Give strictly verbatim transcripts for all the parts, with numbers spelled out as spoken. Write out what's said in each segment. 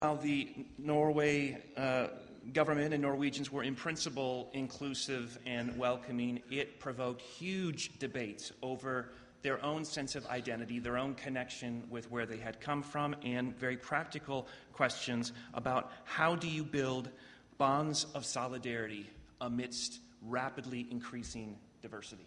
While the Norway uh, government and Norwegians were in principle inclusive and welcoming, it provoked huge debates over their own sense of identity, their own connection with where they had come from, and very practical questions about how do you build bonds of solidarity amidst rapidly increasing diversity.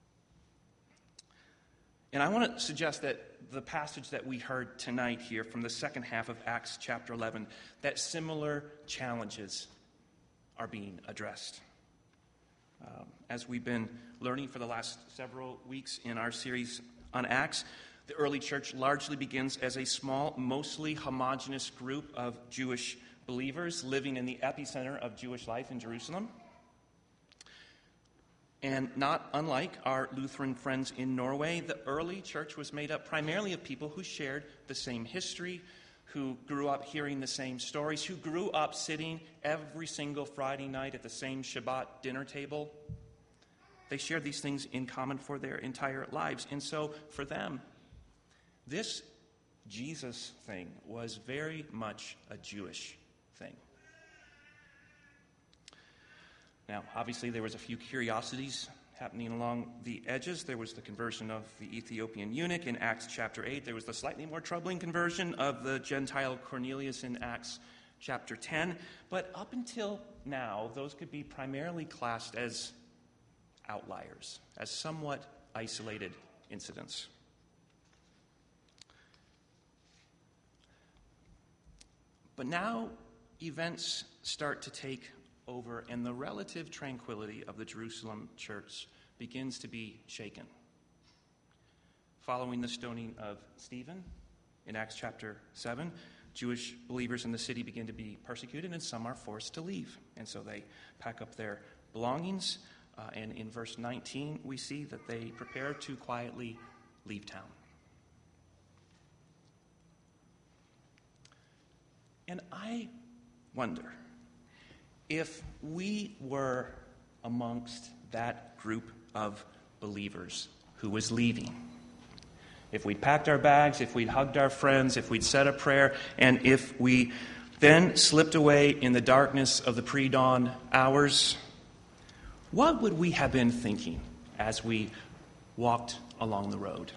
And I want to suggest that the passage that we heard tonight here from the second half of Acts chapter eleven, that similar challenges are being addressed. Um, as we've been learning for the last several weeks in our series on Acts, the early church largely begins as a small, mostly homogeneous group of Jewish believers living in the epicenter of Jewish life in Jerusalem. And not unlike our Lutheran friends in Norway, the early church was made up primarily of people who shared the same history, who grew up hearing the same stories, who grew up sitting every single Friday night at the same Shabbat dinner table. They shared these things in common for their entire lives. And so for them, this Jesus thing was very much a Jewish thing. Now, obviously, there was a few curiosities happening along the edges. There was the conversion of the Ethiopian eunuch in Acts chapter eight. There was the slightly more troubling conversion of the Gentile Cornelius in Acts chapter ten. But up until now, those could be primarily classed as outliers, as somewhat isolated incidents. But now events start to take over, and the relative tranquility of the Jerusalem church begins to be shaken. Following the stoning of Stephen in Acts chapter seven, Jewish believers in the city begin to be persecuted, and some are forced to leave. And so they pack up their belongings, uh, and in verse nineteen, we see that they prepare to quietly leave town. And I wonder if we were amongst that group of believers who was leaving, if we'd packed our bags, if we'd hugged our friends, if we'd said a prayer, and if we then slipped away in the darkness of the pre-dawn hours, what would we have been thinking as we walked along the road?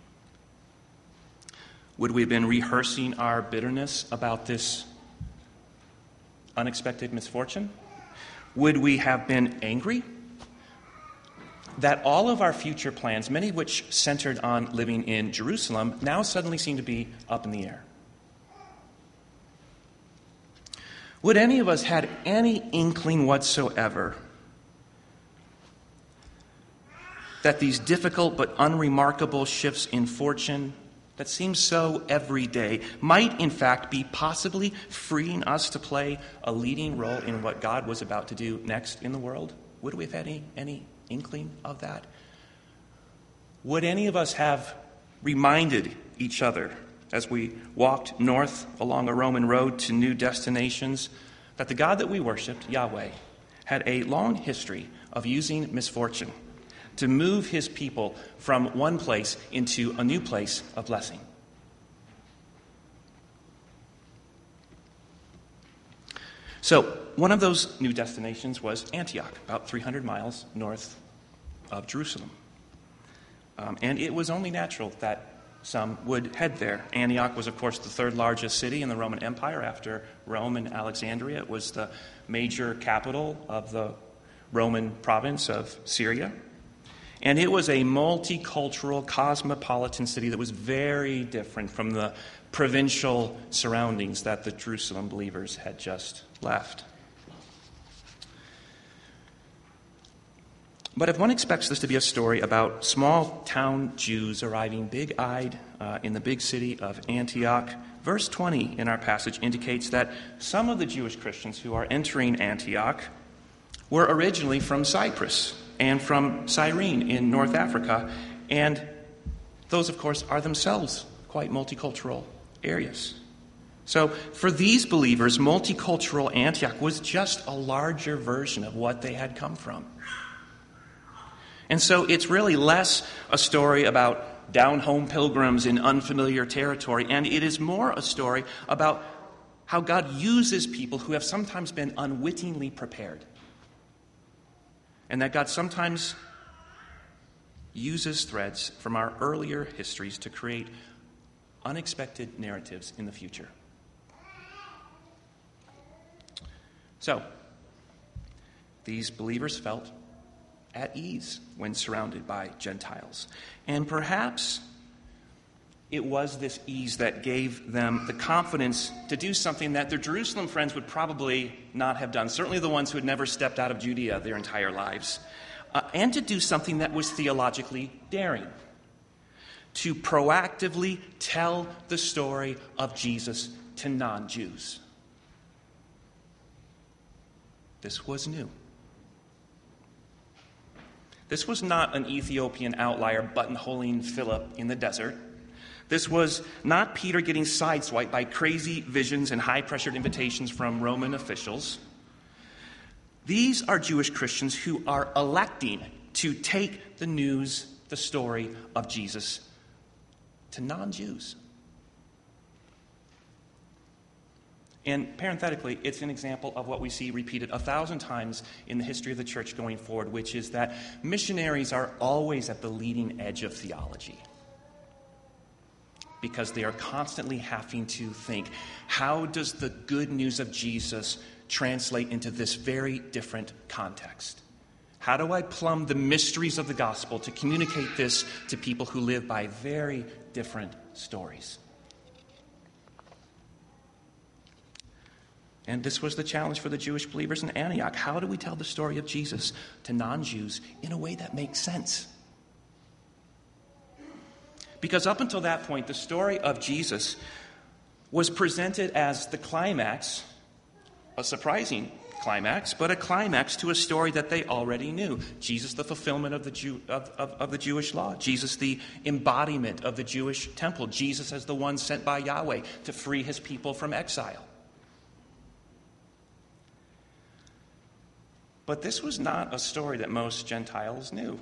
Would we have been rehearsing our bitterness about this unexpected misfortune? Would we have been angry that all of our future plans, many of which centered on living in Jerusalem, now suddenly seem to be up in the air? Would any of us had any inkling whatsoever that these difficult but unremarkable shifts in fortune that seems so everyday might in fact be possibly freeing us to play a leading role in what God was about to do next in the world? Would we have had any, any inkling of that? Would any of us have reminded each other as we walked north along a Roman road to new destinations that the God that we worshipped, Yahweh, had a long history of using misfortune to move his people from one place into a new place of blessing? So, one of those new destinations was Antioch, about three hundred miles north of Jerusalem. Um, and it was only natural that some would head there. Antioch was, of course, the third largest city in the Roman Empire after Rome and Alexandria. It was the major capital of the Roman province of Syria. And it was a multicultural, cosmopolitan city that was very different from the provincial surroundings that the Jerusalem believers had just left. But if one expects this to be a story about small-town Jews arriving big-eyed uh, in the big city of Antioch, verse twenty in our passage indicates that some of the Jewish Christians who are entering Antioch were originally from Cyprus and from Cyrene in North Africa, and those, of course, are themselves quite multicultural areas. So for these believers, multicultural Antioch was just a larger version of what they had come from. And so it's really less a story about down-home pilgrims in unfamiliar territory, and it is more a story about how God uses people who have sometimes been unwittingly prepared, and that God sometimes uses threads from our earlier histories to create unexpected narratives in the future. So, these believers felt at ease when surrounded by Gentiles. And perhaps it was this ease that gave them the confidence to do something that their Jerusalem friends would probably not have done, certainly the ones who had never stepped out of Judea their entire lives, uh, and to do something that was theologically daring, to proactively tell the story of Jesus to non-Jews. This was new. This was not an Ethiopian outlier buttonholing Philip in the desert. This was not Peter getting sideswiped by crazy visions and high-pressured invitations from Roman officials. These are Jewish Christians who are electing to take the news, the story of Jesus, to non-Jews. And parenthetically, it's an example of what we see repeated a thousand times in the history of the church going forward, which is that missionaries are always at the leading edge of theology, because they are constantly having to think, how does the good news of Jesus translate into this very different context? How do I plumb the mysteries of the gospel to communicate this to people who live by very different stories? And this was the challenge for the Jewish believers in Antioch. How do we tell the story of Jesus to non-Jews in a way that makes sense? Because up until that point, the story of Jesus was presented as the climax, a surprising climax, but a climax to a story that they already knew. Jesus, the fulfillment of the Jew, of, of, of the Jewish law. Jesus, the embodiment of the Jewish temple. Jesus as the one sent by Yahweh to free his people from exile. But this was not a story that most Gentiles knew.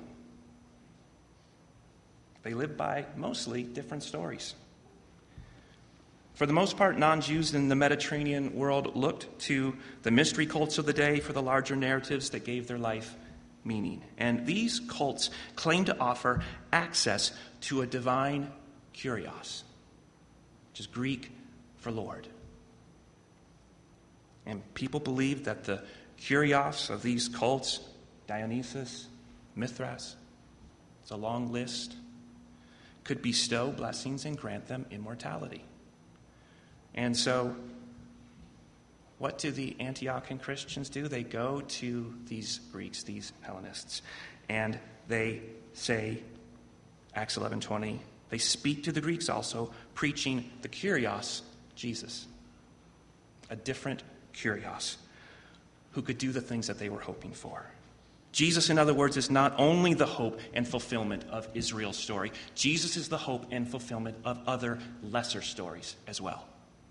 They lived by mostly different stories. For the most part, non-Jews in the Mediterranean world looked to the mystery cults of the day for the larger narratives that gave their life meaning. And these cults claimed to offer access to a divine kurios, which is Greek for Lord. And people believed that the kurios of these cults, Dionysus, Mithras, it's a long list, could bestow blessings and grant them immortality. And so, what do the Antiochian Christians do? They go to these Greeks, these Hellenists, and they say, Acts eleven twenty, they speak to the Greeks also, preaching the kurios, Jesus, a different kurios, who could do the things that they were hoping for. Jesus, in other words, is not only the hope and fulfillment of Israel's story. Jesus is the hope and fulfillment of other lesser stories as well.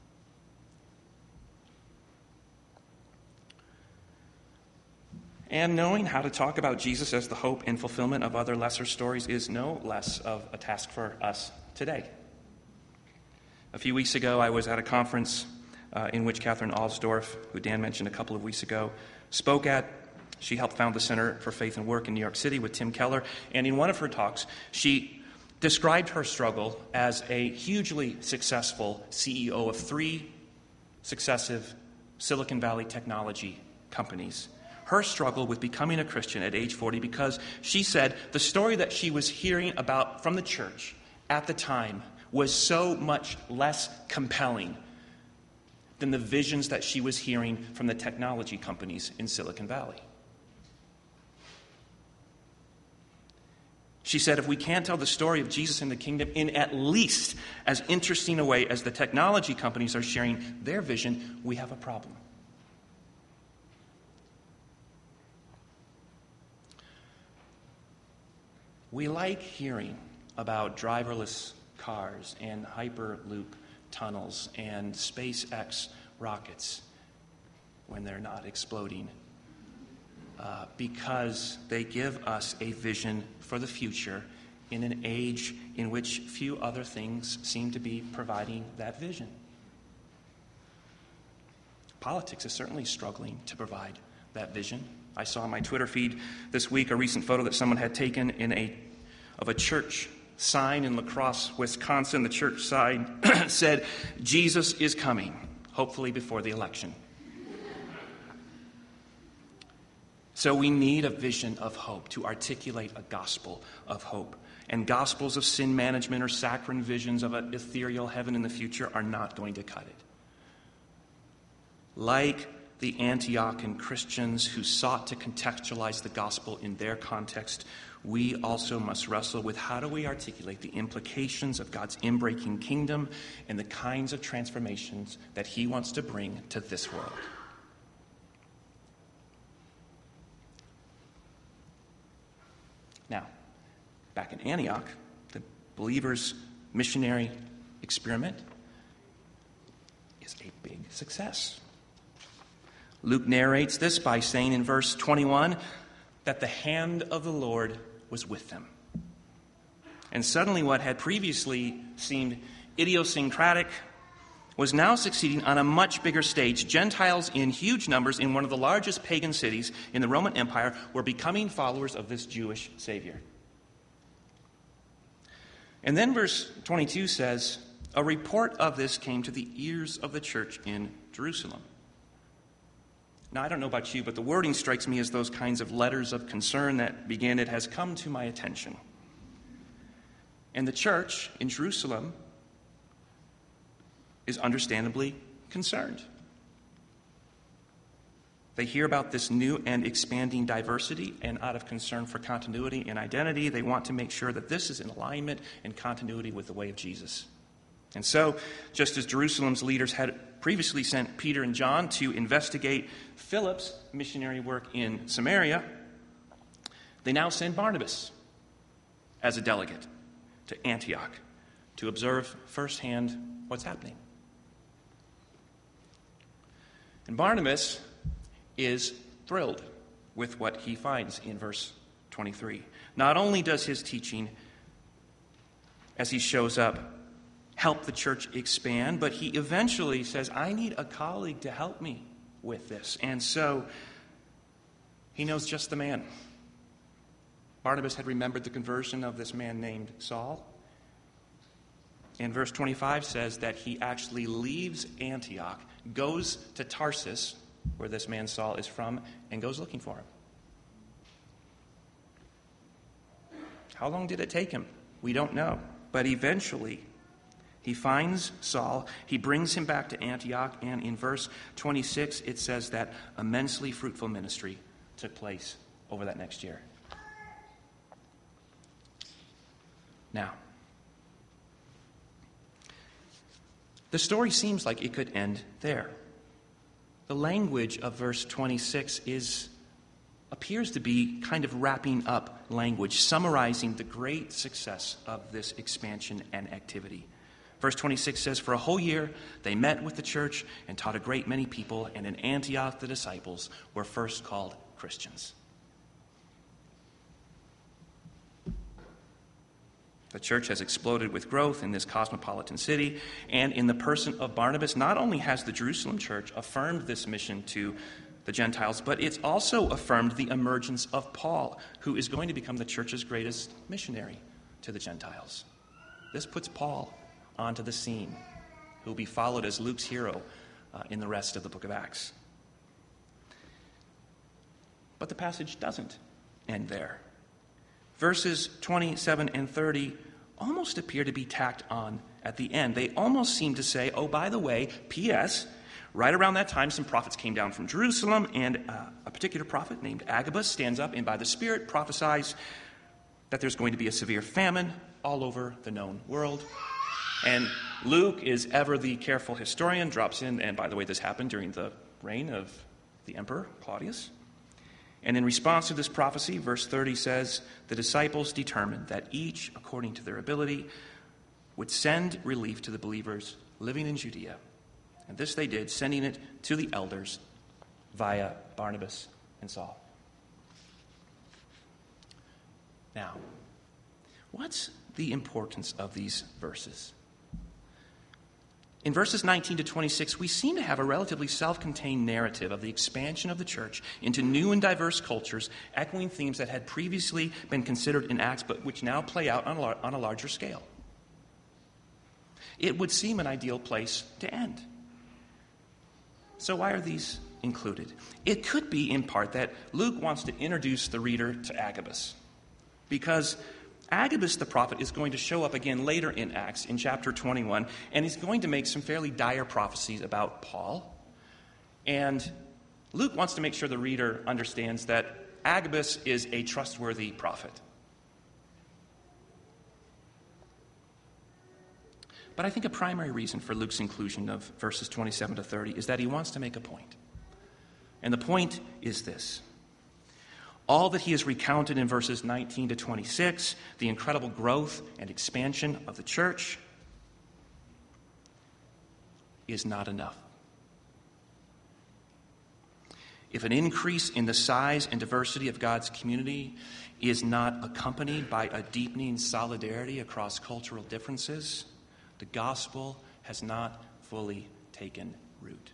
And knowing how to talk about Jesus as the hope and fulfillment of other lesser stories is no less of a task for us today. A few weeks ago, I was at a conference uh, in which Catherine Alsdorf, who Dan mentioned a couple of weeks ago, spoke at. She helped found the Center for Faith and Work in New York City with Tim Keller. And in one of her talks, she described her struggle as a hugely successful C E O of three successive Silicon Valley technology companies. Her struggle with becoming a Christian at age forty, because she said the story that she was hearing about from the church at the time was so much less compelling than the visions that she was hearing from the technology companies in Silicon Valley. She said, if we can't tell the story of Jesus in the kingdom in at least as interesting a way as the technology companies are sharing their vision, we have a problem. We like hearing about driverless cars and Hyperloop tunnels and SpaceX rockets when they're not exploding, uh, because they give us a vision for the future in an age in which few other things seem to be providing that vision. politics is certainly struggling to provide that vision. I saw on my Twitter feed this week a recent photo that someone had taken in a of a church sign in La Crosse, Wisconsin. The church sign said, "Jesus is coming, hopefully before the election." So we need a vision of hope to articulate a gospel of hope. And gospels of sin management or saccharine visions of an ethereal heaven in the future are not going to cut it. Like the Antiochian Christians who sought to contextualize the gospel in their context, we also must wrestle with how do we articulate the implications of God's inbreaking kingdom and the kinds of transformations that he wants to bring to this world. Now, back in Antioch, the believers' missionary experiment is a big success. Luke narrates this by saying in verse twenty-one that the hand of the Lord was with them. And suddenly what had previously seemed idiosyncratic was now succeeding on a much bigger stage. Gentiles in huge numbers in one of the largest pagan cities in the Roman Empire were becoming followers of this Jewish Savior. And then verse twenty-two says, a report of this came to the ears of the church in Jerusalem. Now, I don't know about you, but the wording strikes me as those kinds of letters of concern that begin, "It has come to my attention." And the church in Jerusalem is understandably concerned. They hear about this new and expanding diversity, and out of concern for continuity and identity, they want to make sure that this is in alignment and continuity with the way of Jesus. And so, just as Jerusalem's leaders had previously sent Peter and John to investigate Philip's missionary work in Samaria, they now send Barnabas as a delegate to Antioch to observe firsthand what's happening. And Barnabas is thrilled with what he finds in verse twenty-three. Not only does his teaching, as he shows up, help the church expand, but he eventually says, I need a colleague to help me with this. And so he knows just the man. Barnabas had remembered the conversion of this man named Saul. And verse twenty-five says that he actually leaves Antioch, goes to Tarsus, where this man Saul is from, and goes looking for him. How long did it take him? We don't know. But eventually, he finds Saul, he brings him back to Antioch, and in verse twenty-six, it says that immensely fruitful ministry took place over that next year. Now, the story seems like it could end there. The language of verse twenty-six is appears to be kind of wrapping up language, summarizing the great success of this expansion and activity. Verse twenty-six says, for a whole year they met with the church and taught a great many people, and in Antioch the disciples were first called Christians. The church has exploded with growth in this cosmopolitan city, and in the person of Barnabas, not only has the Jerusalem church affirmed this mission to the Gentiles, but it's also affirmed the emergence of Paul, who is going to become the church's greatest missionary to the Gentiles. This puts Paul onto the scene, who will be followed as Luke's hero uh, in the rest of the book of Acts. But the passage doesn't end there. Verses twenty-seven and thirty almost appear to be tacked on at the end. They almost seem to say, oh, by the way, P S, right around that time, some prophets came down from Jerusalem, and uh, a particular prophet named Agabus stands up and by the Spirit prophesies that there's going to be a severe famine all over the known world. And Luke is ever the careful historian, drops in, and by the way, this happened during the reign of the emperor, Claudius. And in response to this prophecy, verse thirty says, the disciples determined that each, according to their ability, would send relief to the believers living in Judea. And this they did, sending it to the elders via Barnabas and Saul. Now, what's the importance of these verses? In verses nineteen to twenty-six, we seem to have a relatively self-contained narrative of the expansion of the church into new and diverse cultures, echoing themes that had previously been considered in Acts, but which now play out on a, lar- on a larger scale. It would seem an ideal place to end. So why are these included? It could be, in part, that Luke wants to introduce the reader to Agabus, because Agabus the prophet is going to show up again later in Acts, in chapter twenty-one, and he's going to make some fairly dire prophecies about Paul. And Luke wants to make sure the reader understands that Agabus is a trustworthy prophet. But I think a primary reason for Luke's inclusion of verses twenty-seven to thirty is that he wants to make a point. And the point is this. All that he has recounted in verses nineteen to twenty-six, the incredible growth and expansion of the church, is not enough. If an increase in the size and diversity of God's community is not accompanied by a deepening solidarity across cultural differences, the gospel has not fully taken root.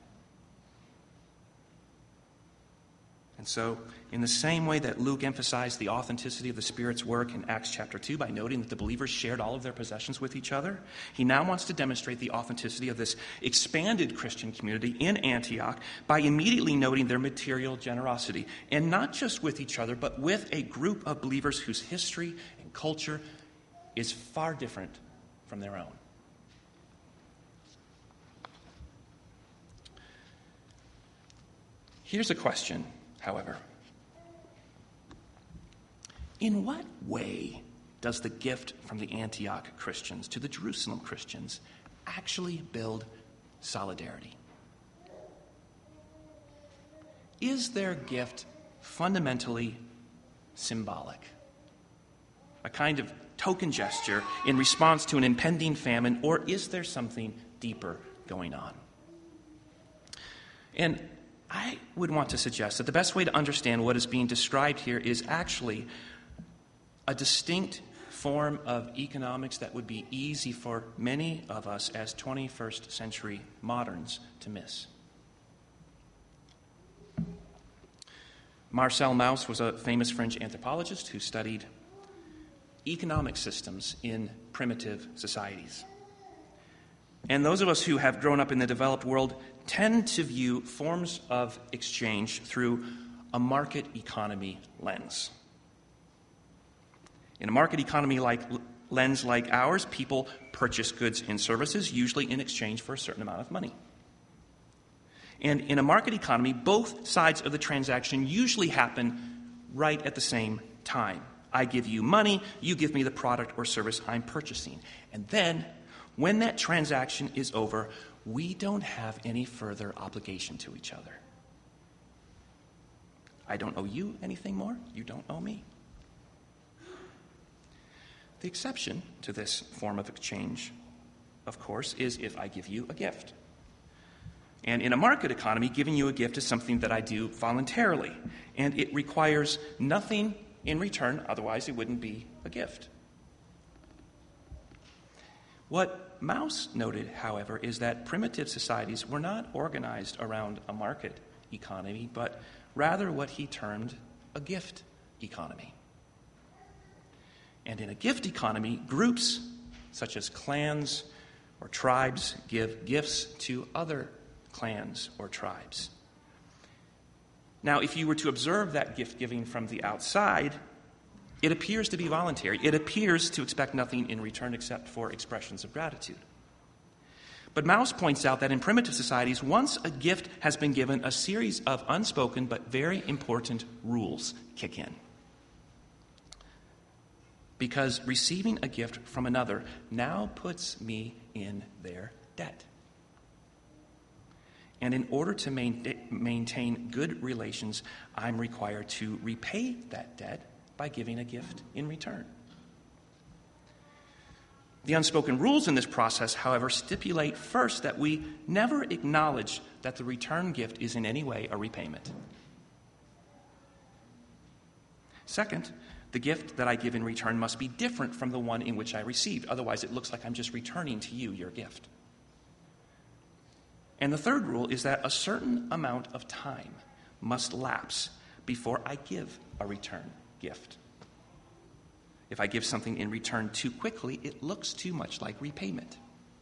And so, in the same way that Luke emphasized the authenticity of the Spirit's work in Acts chapter two by noting that the believers shared all of their possessions with each other, he now wants to demonstrate the authenticity of this expanded Christian community in Antioch by immediately noting their material generosity, and not just with each other, but with a group of believers whose history and culture is far different from their own. Here's a question, however. In what way does the gift from the Antioch Christians to the Jerusalem Christians actually build solidarity? Is their gift fundamentally symbolic? A kind of token gesture in response to an impending famine, or is there something deeper going on? And I would want to suggest that the best way to understand what is being described here is actually a distinct form of economics that would be easy for many of us as twenty-first century moderns to miss. Marcel Mauss was a famous French anthropologist who studied economic systems in primitive societies. And those of us who have grown up in the developed world tend to view forms of exchange through a market economy lens. In a market economy like lens like ours, people purchase goods and services, usually in exchange for a certain amount of money. And in a market economy, both sides of the transaction usually happen right at the same time. I give you money, you give me the product or service I'm purchasing. And then, when that transaction is over, we don't have any further obligation to each other. I don't owe you anything more. You don't owe me. The exception to this form of exchange, of course, is if I give you a gift. And in a market economy, giving you a gift is something that I do voluntarily, and it requires nothing in return, otherwise it wouldn't be a gift. What Mauss noted, however, is that primitive societies were not organized around a market economy, but rather what he termed a gift economy. And in a gift economy, groups such as clans or tribes give gifts to other clans or tribes. Now, if you were to observe that gift giving from the outside, it appears to be voluntary. It appears to expect nothing in return except for expressions of gratitude. But Mauss points out that in primitive societies, once a gift has been given, a series of unspoken but very important rules kick in. Because receiving a gift from another now puts me in their debt. And in order to main, maintain good relations, I'm required to repay that debt by giving a gift in return. The unspoken rules in this process, however, stipulate first that we never acknowledge that the return gift is in any way a repayment. Second, the gift that I give in return must be different from the one in which I received. Otherwise, it looks like I'm just returning to you your gift. And the third rule is that a certain amount of time must lapse before I give a return gift. If I give something in return too quickly, it looks too much like repayment.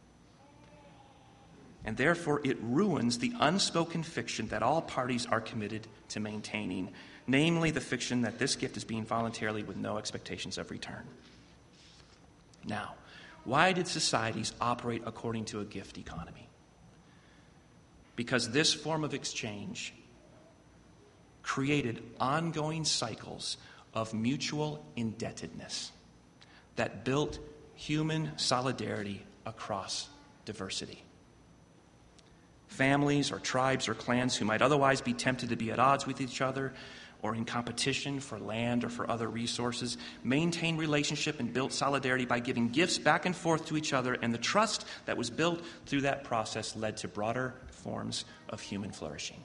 And therefore, it ruins the unspoken fiction that all parties are committed to maintaining, namely the fiction that this gift is being voluntarily with no expectations of return. Now, why did societies operate according to a gift economy? Because this form of exchange created ongoing cycles of mutual indebtedness that built human solidarity across diversity. Families or tribes or clans who might otherwise be tempted to be at odds with each other or in competition for land or for other resources maintained relationship and built solidarity by giving gifts back and forth to each other, and the trust that was built through that process led to broader forms of human flourishing.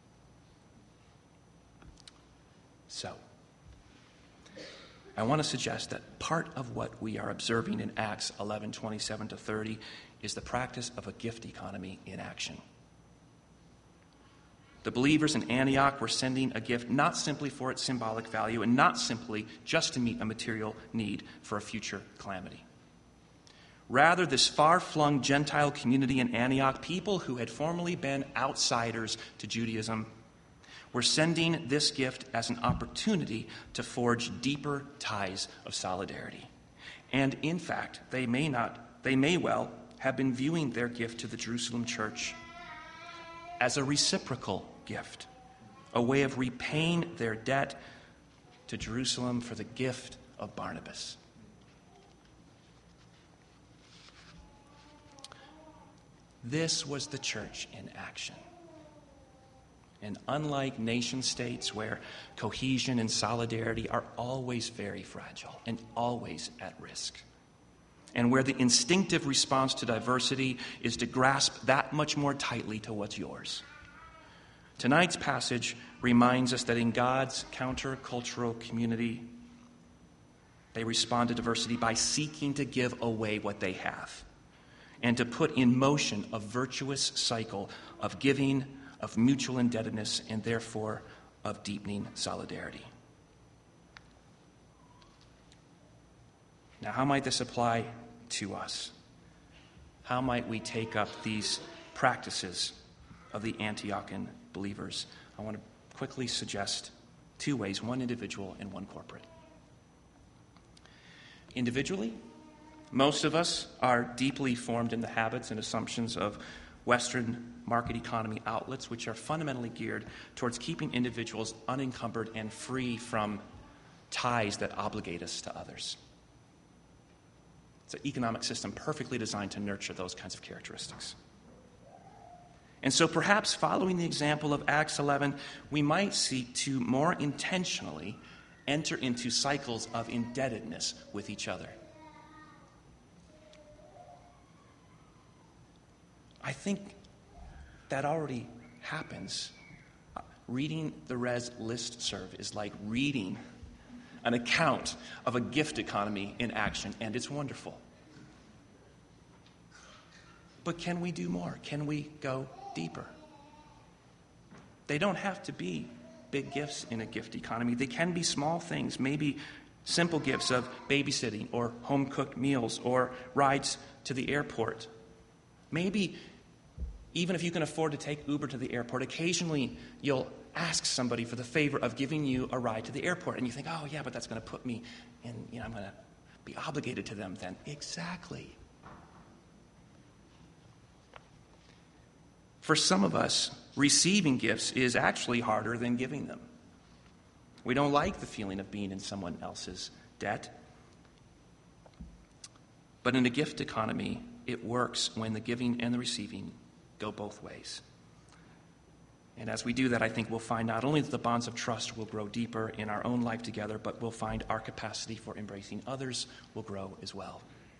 So, I want to suggest that part of what we are observing in Acts eleven, twenty-seven to thirty is the practice of a gift economy in action. The believers in Antioch were sending a gift not simply for its symbolic value and not simply just to meet a material need for a future calamity. Rather, this far-flung Gentile community in Antioch, people who had formerly been outsiders to Judaism, were sending this gift as an opportunity to forge deeper ties of solidarity. And in fact, they may not, they may well have been viewing their gift to the Jerusalem church as a reciprocal gift, a way of repaying their debt to Jerusalem for the gift of Barnabas. This was the church in action. And unlike nation states where cohesion and solidarity are always very fragile and always at risk, and where the instinctive response to diversity is to grasp that much more tightly to what's yours, tonight's passage reminds us that in God's countercultural community, they respond to diversity by seeking to give away what they have and to put in motion a virtuous cycle of giving, of mutual indebtedness, and therefore of deepening solidarity. Now, how might this apply to us? How might we take up these practices of the Antiochian believers? I want to quickly suggest two ways, one individual and one corporate. Individually, most of us are deeply formed in the habits and assumptions of Western market economy outlets, which are fundamentally geared towards keeping individuals unencumbered and free from ties that obligate us to others. It's an economic system perfectly designed to nurture those kinds of characteristics. And so perhaps following the example of Acts eleven, we might seek to more intentionally enter into cycles of indebtedness with each other. I think that already happens. Reading the Res Listserv is like reading an account of a gift economy in action, and it's wonderful. But can we do more? Can we go deeper? They don't have to be big gifts in a gift economy. They can be small things, maybe simple gifts of babysitting or home-cooked meals or rides to the airport. Maybe even if you can afford to take Uber to the airport, occasionally you'll ask somebody for the favor of giving you a ride to the airport. And you think, oh, yeah, but that's going to put me in, you know, I'm going to be obligated to them then. Exactly. For some of us, receiving gifts is actually harder than giving them. We don't like the feeling of being in someone else's debt. But in a gift economy, it works when the giving and the receiving go both ways. And as we do that, I think we'll find not only that the bonds of trust will grow deeper in our own life together, but we'll find our capacity for embracing others will grow as well.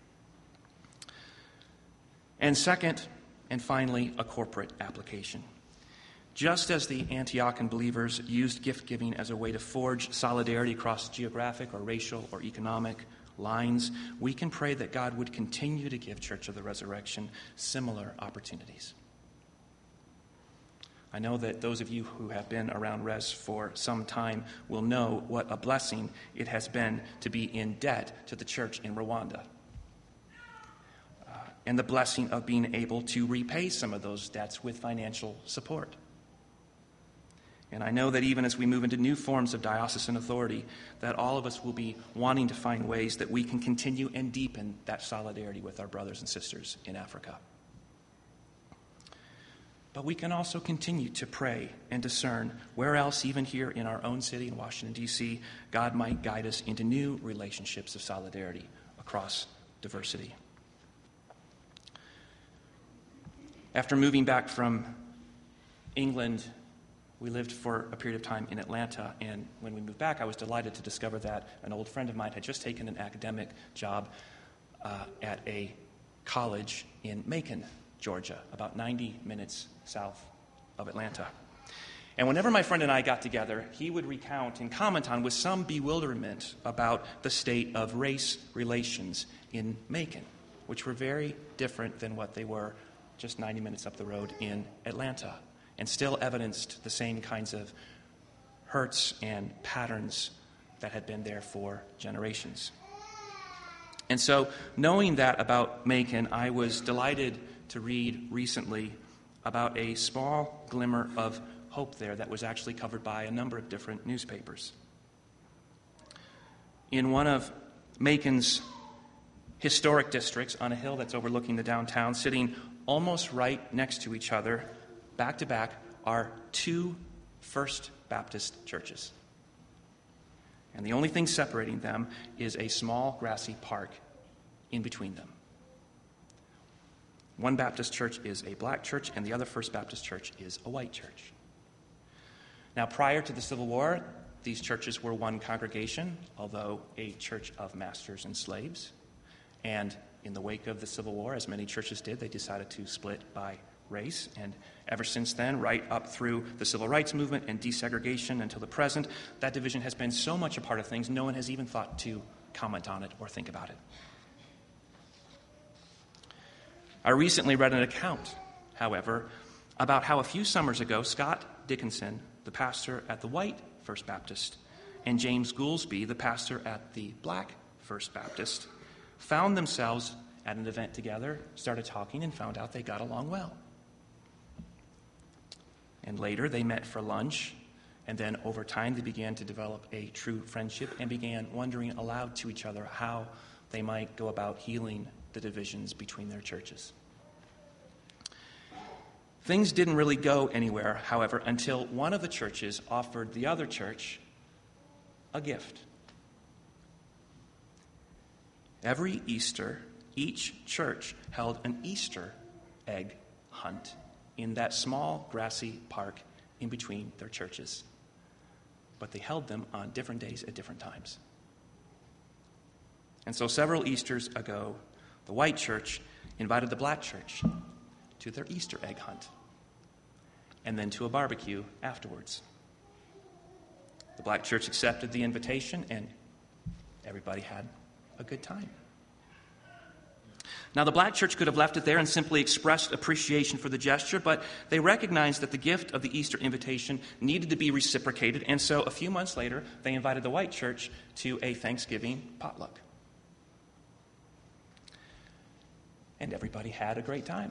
And second, and finally, a corporate application. Just as the Antiochian believers used gift-giving as a way to forge solidarity across geographic or racial or economic lines, we can pray that God would continue to give Church of the Resurrection similar opportunities. I know that those of you who have been around Res for some time will know what a blessing it has been to be in debt to the church in Rwanda. Uh, and the blessing of being able to repay some of those debts with financial support. And I know that even as we move into new forms of diocesan authority, that all of us will be wanting to find ways that we can continue and deepen that solidarity with our brothers and sisters in Africa. But we can also continue to pray and discern where else, even here in our own city in Washington, D C, God might guide us into new relationships of solidarity across diversity. After moving back from England, we lived for a period of time in Atlanta, and when we moved back, I was delighted to discover that an old friend of mine had just taken an academic job uh, at a college in Macon, Georgia, about ninety minutes south of Atlanta. And whenever my friend and I got together, he would recount and comment on with some bewilderment about the state of race relations in Macon, which were very different than what they were just ninety minutes up the road in Atlanta, and still evidenced the same kinds of hurts and patterns that had been there for generations. And so, knowing that about Macon, I was delighted to read recently about a small glimmer of hope there that was actually covered by a number of different newspapers. In one of Macon's historic districts on a hill that's overlooking the downtown, sitting almost right next to each other, back to back, are two First Baptist churches. And the only thing separating them is a small grassy park in between them. One Baptist church is a black church, and the other First Baptist church is a white church. Now, prior to the Civil War, these churches were one congregation, although a church of masters and slaves. And in the wake of the Civil War, as many churches did, they decided to split by race. And ever since then, right up through the Civil Rights Movement and desegregation until the present, that division has been so much a part of things, no one has even thought to comment on it or think about it. I recently read an account, however, about how a few summers ago, Scott Dickinson, the pastor at the white First Baptist, and James Goolsby, the pastor at the black First Baptist, found themselves at an event together, started talking, and found out they got along well. And later they met for lunch, and then over time they began to develop a true friendship and began wondering aloud to each other how they might go about healing the divisions between their churches. Things didn't really go anywhere, however, until one of the churches offered the other church a gift. Every Easter, each church held an Easter egg hunt in that small grassy park in between their churches. But they held them on different days at different times. And so several Easters ago, the white church invited the black church to their Easter egg hunt, and then to a barbecue afterwards. The black church accepted the invitation, and everybody had a good time. Now, the black church could have left it there and simply expressed appreciation for the gesture, but they recognized that the gift of the Easter invitation needed to be reciprocated, and so a few months later, they invited the white church to a Thanksgiving potluck. And everybody had a great time.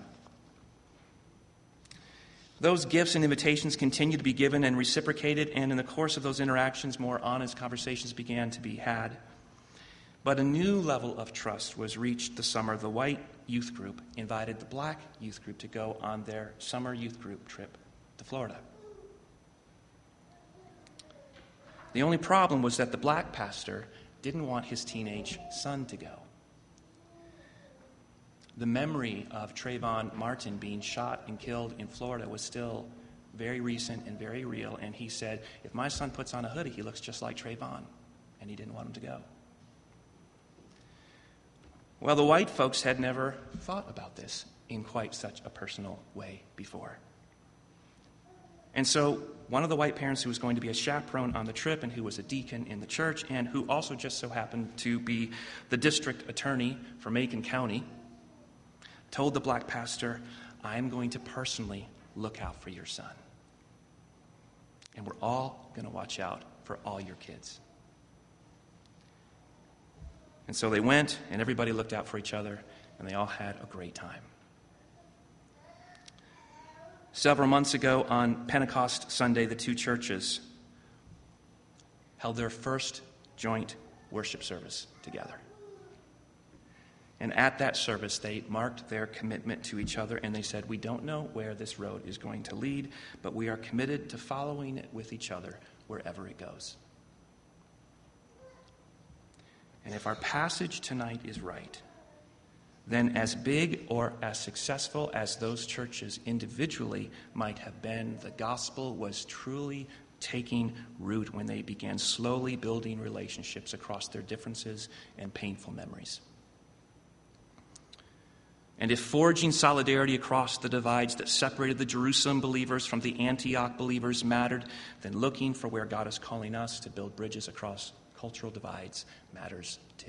Those gifts and invitations continued to be given and reciprocated, and in the course of those interactions, more honest conversations began to be had. But a new level of trust was reached the summer. The white youth group invited the black youth group to go on their summer youth group trip to Florida. The only problem was that the black pastor didn't want his teenage son to go. The memory of Trayvon Martin being shot and killed in Florida was still very recent and very real, and he said, if my son puts on a hoodie, he looks just like Trayvon, and he didn't want him to go. Well, the white folks had never thought about this in quite such a personal way before. And so one of the white parents who was going to be a chaperone on the trip and who was a deacon in the church and who also just so happened to be the district attorney for Macon County told the black pastor, I'm going to personally look out for your son. And we're all going to watch out for all your kids. And so they went, and everybody looked out for each other, and they all had a great time. Several months ago on Pentecost Sunday, the two churches held their first joint worship service together. And at that service, they marked their commitment to each other, and they said, we don't know where this road is going to lead, but we are committed to following it with each other wherever it goes. And if our passage tonight is right, then as big or as successful as those churches individually might have been, the gospel was truly taking root when they began slowly building relationships across their differences and painful memories. And if forging solidarity across the divides that separated the Jerusalem believers from the Antioch believers mattered, then looking for where God is calling us to build bridges across cultural divides matters too.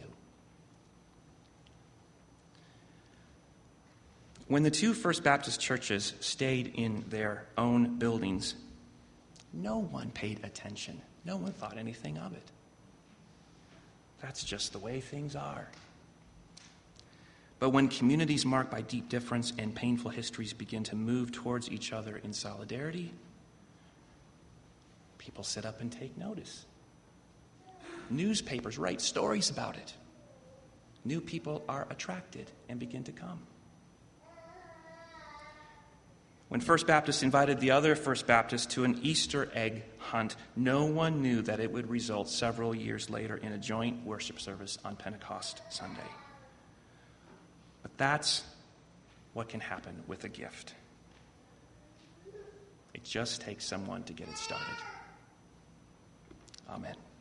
When the two First Baptist churches stayed in their own buildings, no one paid attention. No one thought anything of it. That's just the way things are. But when communities marked by deep difference and painful histories begin to move towards each other in solidarity, people sit up and take notice. Newspapers write stories about it. New people are attracted and begin to come. When First Baptist invited the other First Baptist to an Easter egg hunt, no one knew that it would result several years later in a joint worship service on Pentecost Sunday. But that's what can happen with a gift. It just takes someone to get it started. Amen.